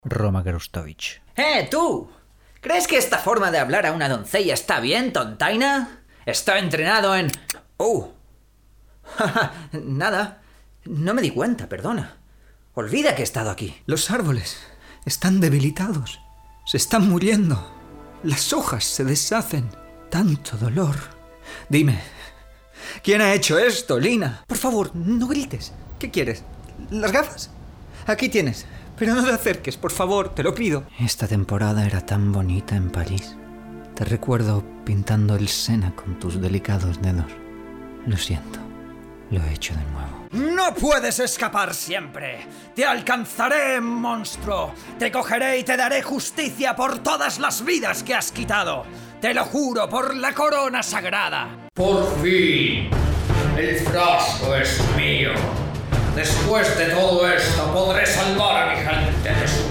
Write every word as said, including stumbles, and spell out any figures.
Roma Grustovich. ¡Eh, tú! ¿Crees que esta forma de hablar a una doncella está bien, tontaina? Estoy entrenado en... ¡Oh! Nada. No me di cuenta, perdona. Olvida que he estado aquí. Los árboles están debilitados. Se están muriendo. Las hojas se deshacen. Tanto dolor. Dime, ¿quién ha hecho esto, Lina? Por favor, no grites. ¿Qué quieres? ¿Las gafas? Aquí tienes. Pero no te acerques, por favor, te lo pido. Esta temporada era tan bonita en París. Te recuerdo pintando el Sena con tus delicados dedos. Lo siento, lo he hecho de nuevo. ¡No puedes escapar siempre! ¡Te alcanzaré, monstruo! ¡Te cogeré y te daré justicia por todas las vidas que has quitado! ¡Te lo juro por la corona sagrada! ¡Por fin! ¡El frasco es mío! Después de todo esto podré salvar a mi gente de su